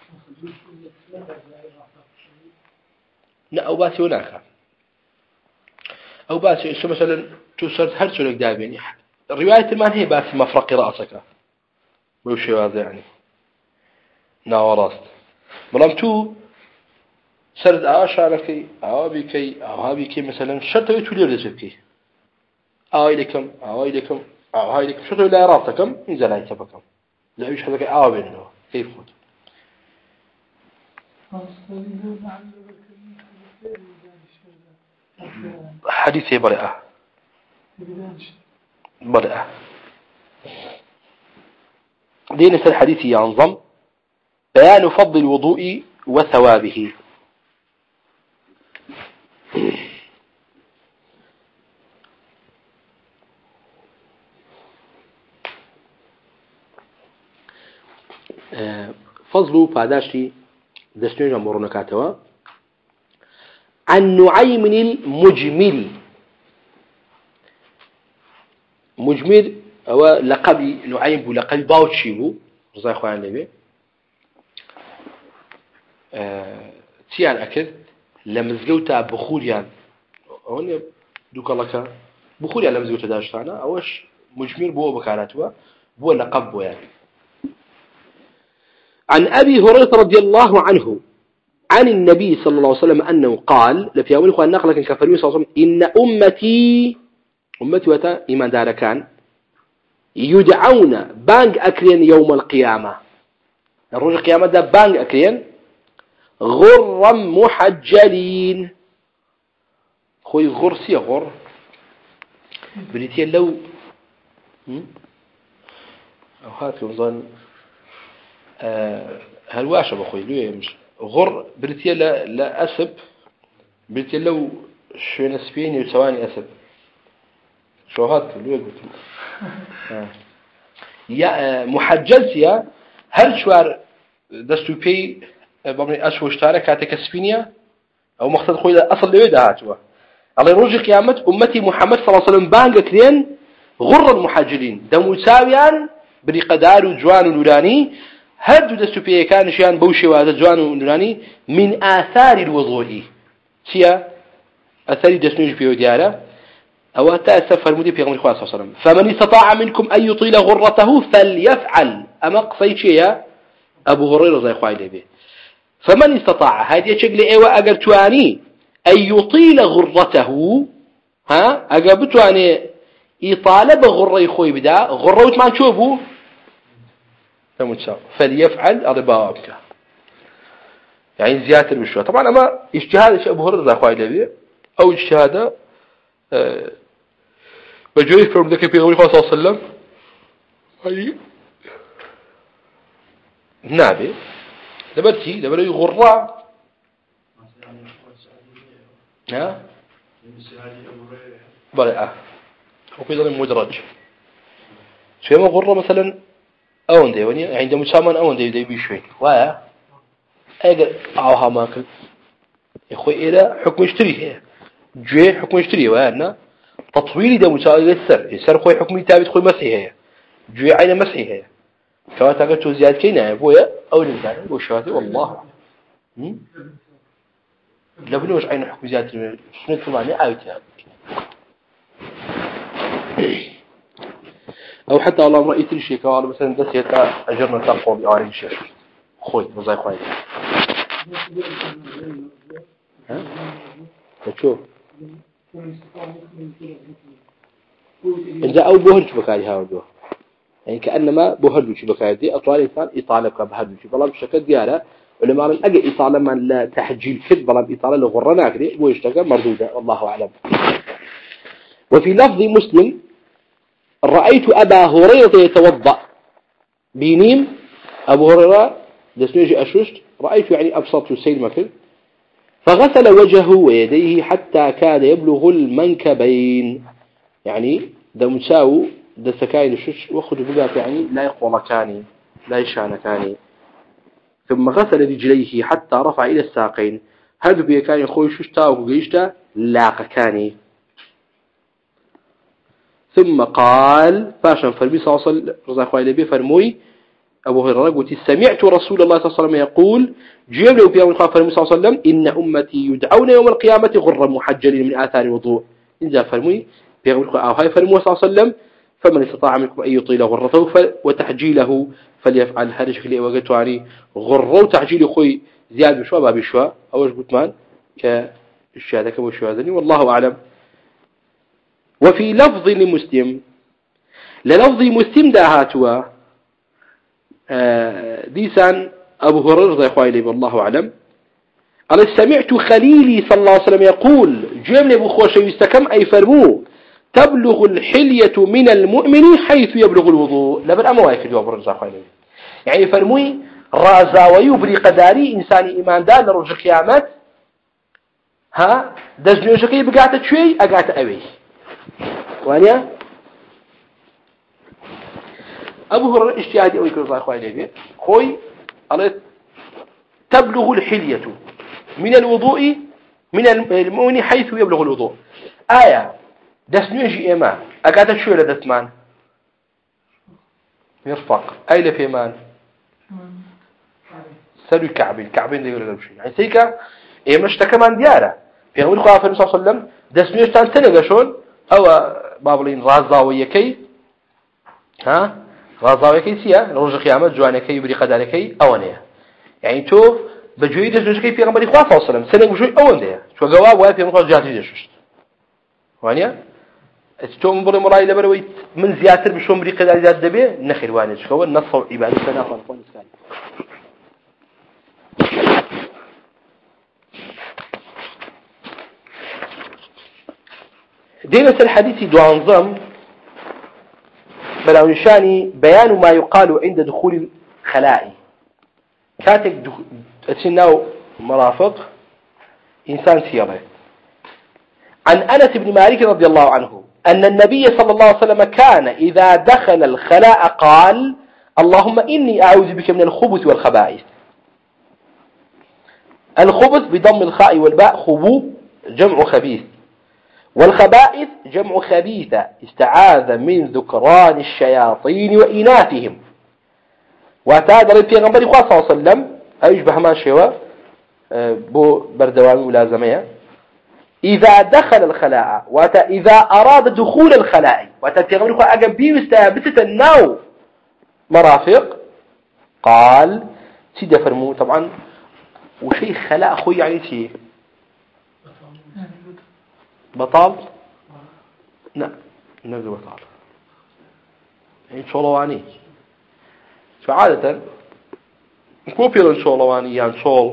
لا أو باسي هناك أو باسي شو مثلا توصل هل شو لك دابين رواية ما هي باسي مفرق رأسك وشي هذا يعني ناوراست بلام تو سرد آشاركي أوابيكي مثلا شرط يتولي رزقكي أوائلكم شو لا رابطكم إنزا لا يتبكم لا يش هذاك آبينه كيف خد حديثي برئة دين الحديث ينظم بيان فضل الوضوء وثوابه فضل بعداشتي دستور جمهور كاتوا عن نعيم المجمل مجمل هو لقب نعيم بلقب باوتشيبو رضي الله عنه النبي تيان أكل لمزجوتا بخوريان هون دوك الله بخوريان لمزجوتا داشتانا أوش مجمل بو بكاراتوا بو لقب بو يعني عن أبي هريرة رضي الله عنه عن النبي صلى الله عليه وسلم أنه قال لفي أول إخوان نقل لكن كفرمي صلى الله عليه وسلم إن أمتي وتا إيمان دار كان يدعون بانج أكرين يوم القيامة الرجل القيامة ده بانج أكرين غرا محجلين خوي غرسي غر بريتين لو أو هاتكم ظن هل واش بخوي ليه مش غر بريتيا لا أسب بريتيا لو شو نسبين يسواني أسب شو هذا ليه قلت يا محجلتيا هل شوار دستو بي بمن أشوش تارك كاتك سبينيا أو مقصد خوي أصل ليه ده هاتوا الله يرجع قيامة أمتي محمد صلى الله عليه وسلم بانج كرين غر المحجلين دم ساويان بريقدار وجوان ونوراني هردو دستو بيه كان شيان بوشي وهذا جوان ونوراني من آثار الوضوء سيا أثار دستنوج بيه ديارة أو تأسف فرمودي بيغم الإخوة صلى الله عليه وسلم فمن استطاع منكم أن يطيل غرته فليفعل أما قصيت شيء أبو هريرة زي إخوة به فمن استطاع هذه شكل إيوة أقرتواني أن يطيل غرته ها أقرتواني إطالة بغرة خوي بدا غروت ما نشوفه فليفعل أربابك يعني زيادة المشروع طبعا أما اجتهاد أبو هريرة أخوي لبي أو اجتهاد بجوي فرم ذكر في غير صلى الله عليه وسلم هاي نابي دبرتي غراء ها بريئة وكذا مدرج شو ما غرة مثلا أون ده وني عندما سامان أون ده بيشوي ويا أجر أوها ماكل يخوي إلى حكم يشتري هي جوي حكم يشتري ويانا تطويل ده مساوي السر خوي حكم يتابع خوي مسيحية جوي عين مسيحية كما تقول زيادة كينا بويا أو الإنسان وشهادة والله لا بنوش عين حكم زيادة سنة ثمانية عاوتها أو حتى الله رأيت الشيء كوالو مثلا دسيتا أجرنا تقوم بأواني الشيء خوي وزاي خوي ها شو إذا أو بوهر شبكاي هاودو يعني كأنما بوهر شبكاي دي أطوال إنسان يطالب بهر شيء بلا بشكل ديارة ولما من أجي إطالة من لا تحجيل كذب بلا بإطالة لغرنا كذي ويشتغل مردودة والله أعلم. وفي لفظ مسلم رأيت أبا هريرة يتوضأ بينيم أبو هريرة دسنيجي أشوشت رأيت يعني أبسط السيد مكر فغسل وجهه ويديه حتى كاد يبلغ المنكبين يعني دمساو دسكاين الشش وخذ بقى يعني لا يقوى مكاني لا يشانكاني ثم غسل رجليه حتى رفع إلى الساقين هذا بيكان يخوي ششتا وقيشتا لاقكاني ثم قال فاشا فرمي صلى الله عليه وسلم رضا أخوائي لبي فرموي أبو هريرة قلت سمعت رسول الله صلى الله عليه وسلم يقول جيب له بيوم الخاف فرمي صلى الله عليه وسلم إن أمتي يدعون يوم القيامة غرا محجلين من آثار الوضوء إن جاء فرموي بيوم الخاف أو هاي فرموه صلى الله عليه وسلم فمن استطاع منكم أن يطيل غرته وتحجيله فليفعل هذا شكل وقت يعني غرة وتحجيل خوي زياد بشوا باب بشوا أوش قلتمان كالشهادة كبوشوا والله أعلم. وفي لفظ لمسلم للفظ مسلم داهاتوا ديسان أبو هريرة يا إخواني والله أعلم قال سمعت خليلي صلى الله عليه وسلم يقول جمل أبو خوشي يستكم أي فرمو تبلغ الحلية من المؤمن حيث يبلغ الوضوء لبن أما وايك جواب الرزا أخواني يعني فرموي رازا ويبري قداري إنساني إيمان دار لرجع قيامات ها دزني وجهي بقعت شوي أقعت أوي وانيا أبو هريرة اجتهادي أوي كرزا أخواني بيه خوي قالت تبلغ الحلية من الوضوء من المؤمن حيث يبلغ الوضوء آية دسنوجي إيمان أقعد شو لدتمان يرفق أي لفيمان سلو كعبين دي ولا شيء يعني سيكا إيه مش تكمان ديارة في أول خلاف النبي صلى الله عليه وسلم دسنوج تان تنقشون أو بابلين رازاويكي ها رازاويكي سيا رجع قيامة جوانكي يبري قداركي أوانية يعني تو بجوي دسنوجكي في غمر خلاف صلى الله عليه وسلم سنق بجوي أوانية شو جواب وافي من خلاص جاتي جشت وانية استوم بري مراي لبروي من زياتر بشوم بري قدار زياد دبي نخير وانية شو النص وعبادة سنة خالص دينة الحديث دوانظم بلاو نشاني بيان ما يقال عند دخول الخلاء كاتك اتناو مرافق إنسان سيره عن أنس بن مالك رضي الله عنه أن النبي صلى الله عليه وسلم كان إذا دخل الخلاء قال اللهم إني أعوذ بك من الخبث والخبائث الخبث بضم الخاء والباء خبو جمع خبيث والخبائث جمع خبيثة استعاذ من ذكران الشياطين وإناثهم وتعالى في غنبري صلى الله عليه وسلم أيشبه ما شوى بو بردوان ملازمية إذا دخل الخلاء إذا أراد دخول الخلاء وتتغمر أجب بيه استابتة النو مرافق قال سيدة فرمو طبعا وشيء خلاء أخوي يعني شيء بطال لا نبدو بطال يعني شولواني فعادة كوبيل شولواني يعني شول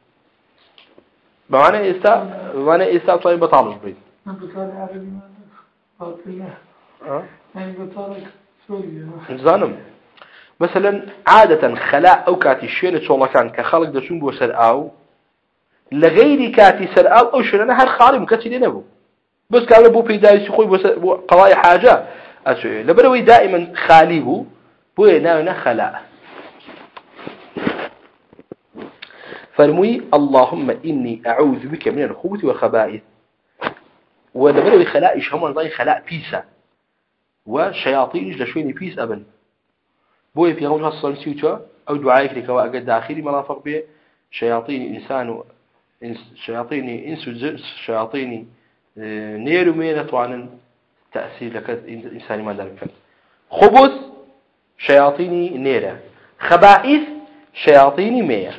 بمعنى إستا طيب بطالش بريد بطال عربي ما الله يعني بطالك سوريا زانم مثلا عادة خلاء أو كاتي الشيء شولو كان كخلق دشون بو سرقاو لغير كاتي سرقاو أو شنانا هر خالي مكتلي نبو بس كان بو بيداي سخوي بو قضايا حاجة أسوئ لبروي دائما خالي بو يناونا خلاء فرمي اللهم إني أعوذ بك من الخبث والخبائث ولبروي خلاء إشهما ضاي خلاء بيسا وشياطين جلشويني بيس أبن بو في غمرها الصلسيوتة أو دعائك لكوا أقد داخلي مرافق به شياطين إنسان شياطين إنس شياطين نير مينة وعن تأثير لك إنسان ما ذلك خبث شياطين نيرة خبائث شياطين مية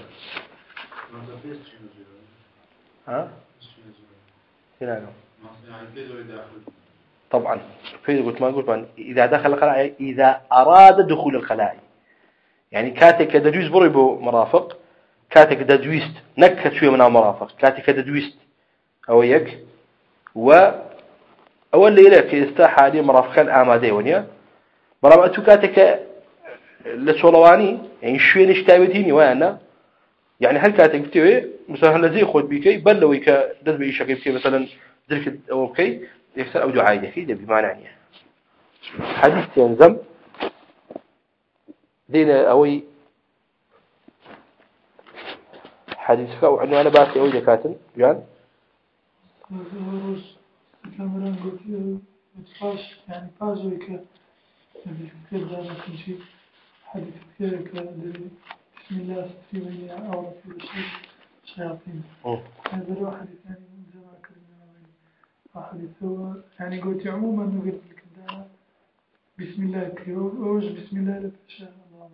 ها؟ طبعا قلت ما إذا دخل الخلاء إذا أراد دخول الخلاء يعني كاتك دجويس بريبو مرافق كاتك دجويست نكت شوية من المرافق كاتك دجويست أو يك أول ليلة في استاحة عليه مرافقان آمادي ونيا برامأتو كاتك لسولواني يعني شوين اشتابتيني وانا يعني هل كاتك بتوي مثلا هل زي خود بيكي بل لو يكا دز بي شكل بكي مثلا ذلك او بكي يكسر او دعاء كي ده بمعنى يعني حديث ينزم دينا اوي حديثك او عنوان باسي او دكاتن جان كاميران قلت فاش يعني فازوا كتير دائما كل شيء حديث كثير بسم الله في من أو في شيء شياطين هذا له حديث يعني من زمان كلنا حديث هو يعني قلت عموما قلت لك بسم الله أوج بسم الله لا تشاء الله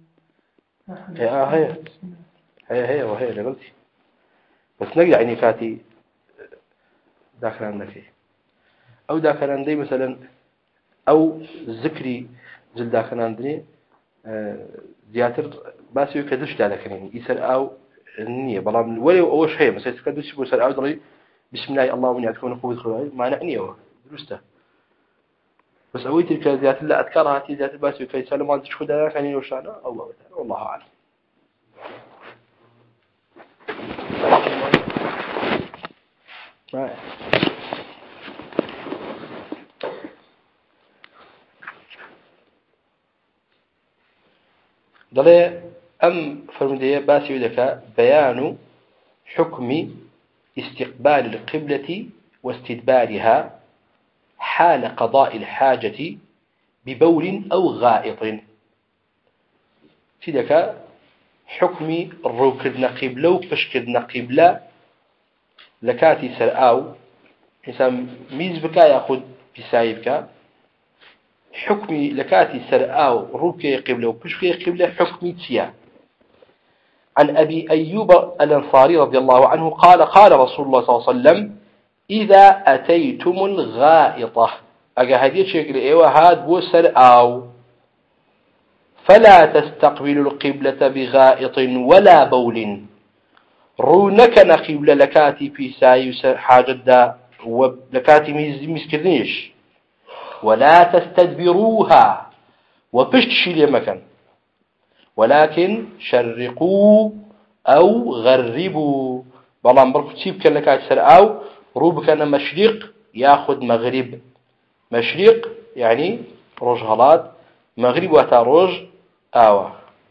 هي هي وهي اللي قلتي بس نقل يعني كاتي داخل عندك أو داخل عندي مثلا أو ذكري جل داخل عندني زياتر بس يكدش دالك يعني يسر أو النية بلام ولا أول شيء مثلا يكدش بيسر أو ضري بسم الله اللهم يعطيكم خوي خوي ما نعني هو درسته بس أويت الكذيات لا أذكرها تيجات بس يكيسر ما تشخد دالك يعني وشانا الله تعالى والله أعلم ضل أم فرمدية باسي لك بيان حكم استقبال القبلة واستدبارها حال قضاء الحاجة ببول أو غائط تلك حكم الروكدنا قبلة وفشكدنا قبلة لكاتي سرعاو إنسان ميز بكا يأخذ بسايبك حكمي لكاتي سرعاو روكي قبلة وفشكي قبلة حكمي تيا عن أبي أيوب الأنصاري رضي الله عنه قال قال رسول الله صلى الله عليه وسلم إذا أتيتم الغائطة أجهديت شكل إيوه هاد بوسر أو فلا تستقبلوا القبلة بغائط ولا بول رونك نقبل لكاتي في سايس حاجة دا ولكاتي مسكرنيش ولا تستدبروها وبشتشي لمكان ولكن شرقوا أو غربوا بلان بركتيب كان لكات سرعاو روب كان مشرق ياخذ مغرب مشرق يعني روج هلات مغرب واتا روج آوة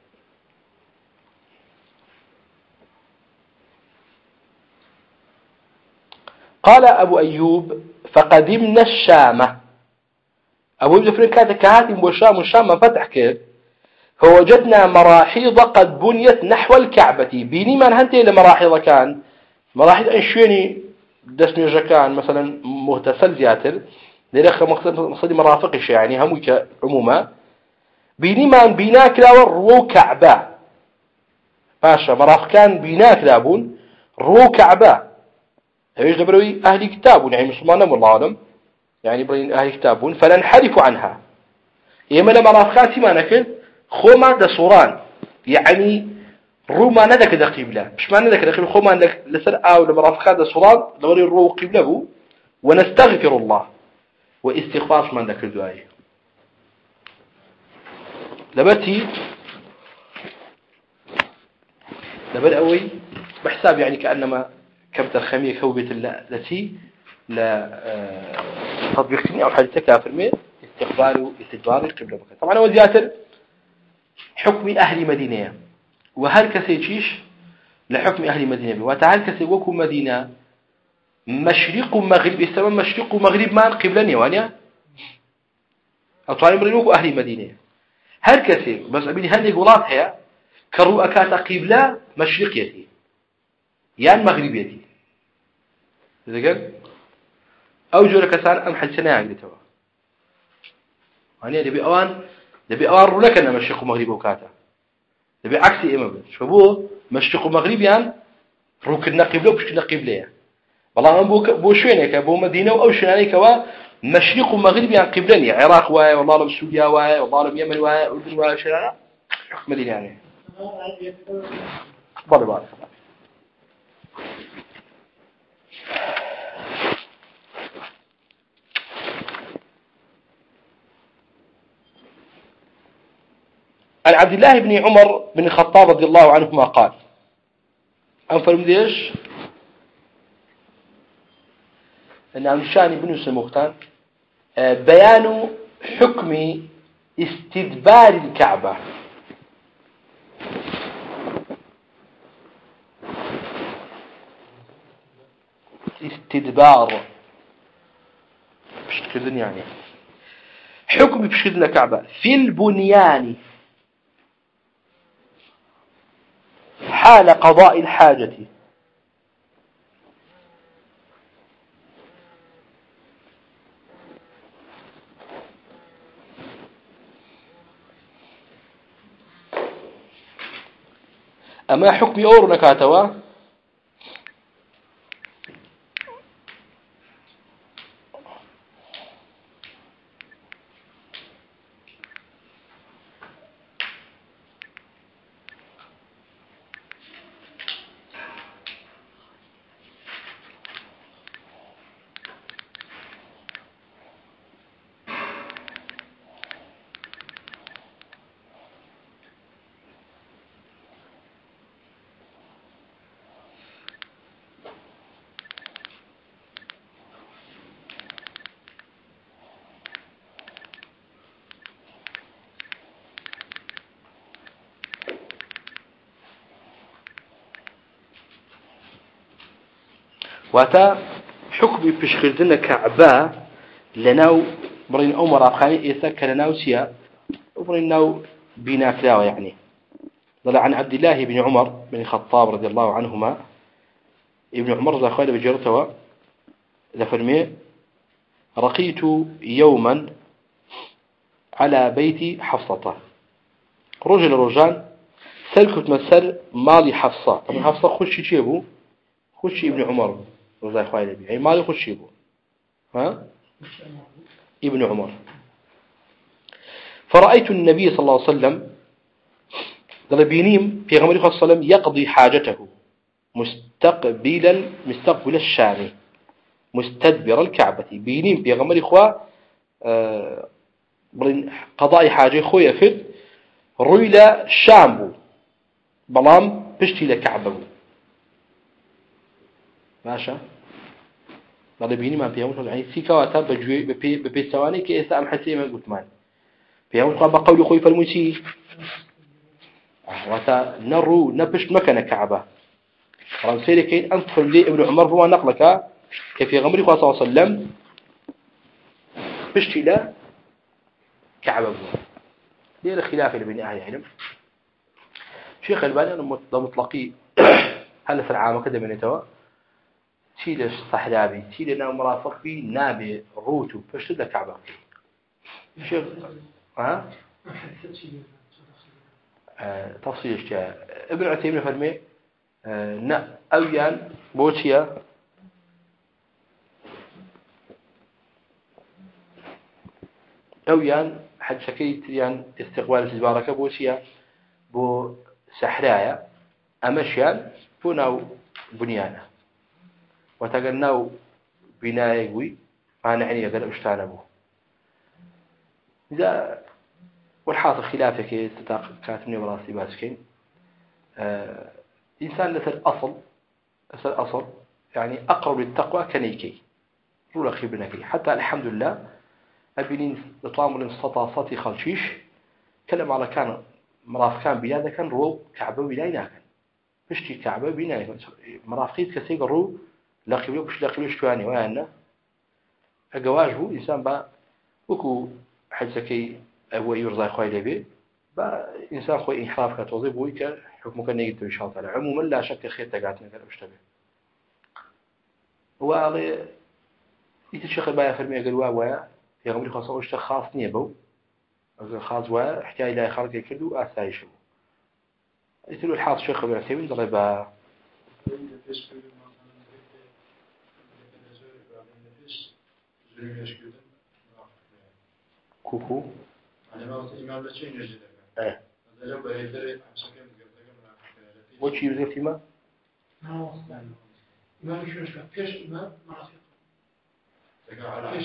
قال أبو أيوب فقدمنا الشام أبو أيوب فرين كانت كهاتم والشام فتح كيف فوجدنا مراحيض قد بنيت نحو الكعبة بيني من هنتي لمراحيض كان مراحيض أنشيني دسمي جكان مثلا مهتسل زياتر لرخ مقصد مرافقش يعني هم عموما بيني من بيناك لا رو كعبة باشا مرافق كان بيناك لابون رو كعبة ايش دبروي أهل كتاب يعني مسلمان والله أعلم يعني بين أهل كتاب فننحرف عنها يما مرافقات ما نكل خوما دسوران يعني روما ندك دقيبلا مش معنى ندك دقيبلا خوما لسر أو لمرافقات دسوران لوري الرو قبله ونستغفر الله واستغفار من ذكر الدعاء لبتي لبل أوي بحساب يعني كأنما كبت الخمية كوبة التي لا تطبيقتني أو حديثة كافر من استدبار القبلة طبعا هو زيادة حكم أهل مدينة وهل كسيتشيش لحكم أهل مدينة وتعال كسيوكم مدينة مشرق ومغرب يستمر مشرق ومغرب ما قبلة نيوانيا أو طالب مرينوك أهل مدينة هل كسي بس أبيني هل يقولات هي كرؤى كاتا قبلة مشرقيتي يعني مغربيتي إذا قال أو جورا كسان أم حد سنة عقدتها يعني دبي أوان رولك أنا مشرق ومغرب وكاتا دبي عكسي إما بس فبو مشرق ومغرب يعني روكنا قبلة وبشكنا قبلة والله هم بو شوينك بو مدينة أو شنانيك وا مشرق ومغرب يعني قبلة عراق واي والله لم سوريا واي والله لم يمن واي أردن واي شنانا حكم مدينة يعني بارك عن عبد الله بن عمر بن الخطاب رضي الله عنهما قال أنفرم ديش أن عن شان بن سموختان بيان حكم استدبار الكعبة. استدبار بشكل يعني حكم بشكل الكعبة في البنيان حال قضاء الحاجة. أما حكم أور نكاتوا واتا حكم بشكل كعبة لناو برين عمر أبخاني إيثاك لناو سيا وبرين ناو بنا كلاوة يعني. ضل عن عبد الله بن عمر بن الخطاب رضي الله عنهما ابن عمر ذا خالد بجرتوا ذا فرمي رقيت يوما على بيت حفصة رجل رجال سلكت مسر مالي حفصة. طبعا حفصة خشي شيبو خشي ابن عمر رضي الله عنه يعني مالي خشي بو ها ابن عمر. فرأيت النبي صلى الله عليه وسلم ضربينيم في غمر صلى الله عليه وسلم يقضي حاجته مستقبل الشام مستدبر الكعبة. بينيم في غمر إخوة قضاء حاجة خويا فد رويلا شامبو بلام بشتي لكعبه ماشا. ضربيني ما بيهم يعني في كواتا بجوي ببيستواني كيسا أم حسي من قلتمان بيهم قام بقول خوي فالموسي وتا نرو نبش مكان كعبة. فرنسي كين أنفر لي ابن عمر هو نقلك كفي غمر صلى الله عليه وسلم بشتي له كعبة ليه الخلاف اللي بين أهل العلم. شيخ الباني أنا مطلقي هل في العام كده من يتوا تيل صحلابي تيل نام مرافق بي نابي روتو بشتي له كعبة. شيخ ها تفصيل اشتيا ابن عثيمين فرمي نا أويان بوشيا أويان حد شكيت يعني استقبال الزبارة بوشيا بو سحرايا أمشيان بوناو بنيانه وتقناو بنايوي ما نعني قال اشتانا بو إذا والحاصل خلافك كاتبني براسي باسكين إنسان لسر أصل يعني أقرب للتقوى كنيكي رولا خيبناكي حتى الحمد لله أبنين لطامر سطاساتي خلشيش كلام على كان مرافقان بلاده كان رو كعبة ولاينا كان بشتي كعبة بينا مرافقيت كسيق رو لقبلو بش لقبلو شواني وأنا أجواجه إنسان با وكو حجزكي أبو يرضى خوي لبي با إنسان خوي إنحراف كتوظيف ويك حكمك نيجي إن شاء الله عموما لا شك خير تقعدنا كذا مشتبه. هو على يتشخ بايا فرمي قال ويا يا غمري خاصة وش خاص نيبو خاص واحتاج إلى خلق كله أسايشه. يتلو الحاص شيخ ابن عثيمين ضرب كوكو وش يرزق فيما؟ ما مش فيش ما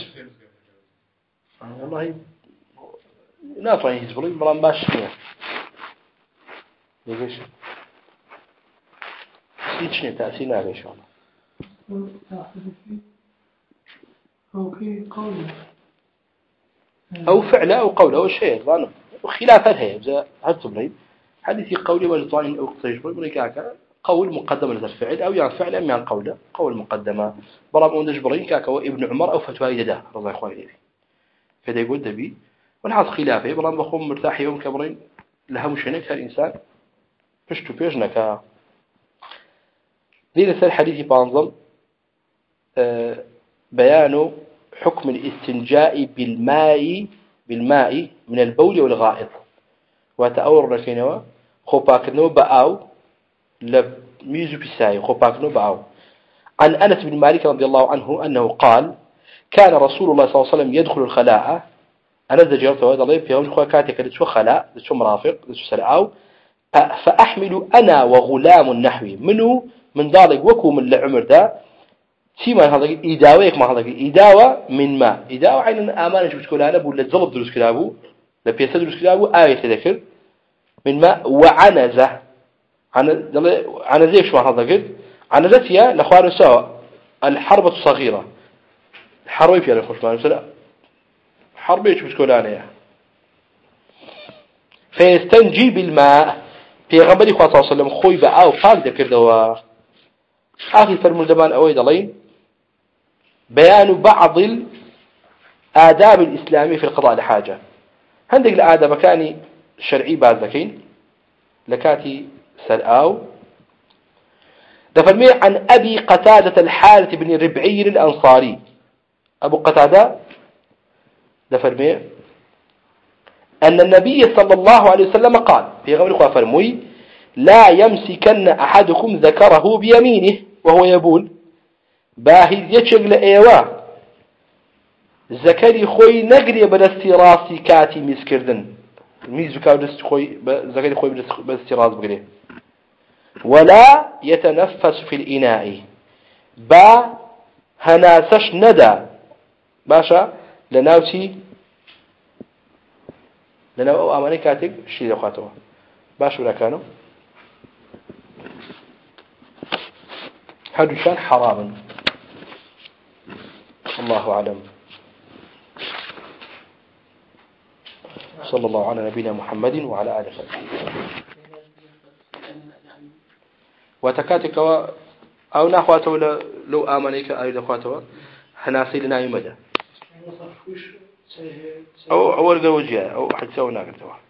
والله لا طيب يزبرين بلان باش ليش سيتشني تأثير إن شاء الله أو فعل أو قول أو شيء ظن وخلاف هذا هذا بلين حديث قولي والطعن أو تجبر بريكاك قول مقدم للفعل أو يعني فعل أم يعني قول مقدمة برام أون تجبرين كاك وابن عمر أو فتوى يده رضي الله عنه فده يقول دبي والحاصل خلافه برام بخوم مرتاح يوم كبرين لها مش هناك الإنسان فشتو فيجنك ذي نسأل حديث بانظم بيان حكم الاستنجاء بالماء من البول والغائط وتأورنا فينوا خوباكنو بأو لميزو بساي خوباكنو بأو عن أنس بن مالك رضي الله عنه أنه قال كان رسول الله صلى الله عليه وسلم يدخل الخلاء أنا ذجرته هذا الله في يوم خوكاتك لتشو خلاء لتشو مرافق لتشو سرعاو فأحمل أنا وغلام نحوي منه من ذلك وكو من العمر ده شيء ما هذا إداوة ما هذا إداوة من ماء إداوة عين أمانة شو بتقول أنا بقول للزلط دروس كلابه لبيسد دروس كلابه آية تذكر من ماء وعنزة عنزة شو هذا قد عنزتها لأخوان سوا الحربة الصغيرة الحربة فيها الخوش ما نفسنا حربة شو بتقول أنا فيستنجي بالماء في غنبري صلى الله عليه وسلم خوي بقى وقال ذكر دوا آخر فرمودمان أويد عليه بيان بعض الآداب الإسلامية في القضاء لحاجة عندك الآداب مكاني شرعي بعد ذكين لكاتي سرآو دفرمي عن أبي قتادة الحارث بن ربعي الأنصاري أبو قتادة دفرمي أن النبي صلى الله عليه وسلم قال في غير الخواه فرموي لا يمسكن أحدكم ذكره بيمينه وهو يبول باهي يشغل ايوا ذكري خوي نقري بدستي راسي كاتي مسكردن ميزو كاودست خوي ذكري خوي بدستي راس بقري ولا يتنفس في الإناء با هناسش ندى باشا لناوتي لناو أماني كاتب شيء لقاته باش ولا كانوا هذا شان حراما الله أعلم صلى الله على نبينا محمد وعلى آله وصحبه وتكاتك أو نأخواته لو آمنيك أو نأخواته هناسي لنا يمدى أو أول وجهة أو حد سوى ناقرته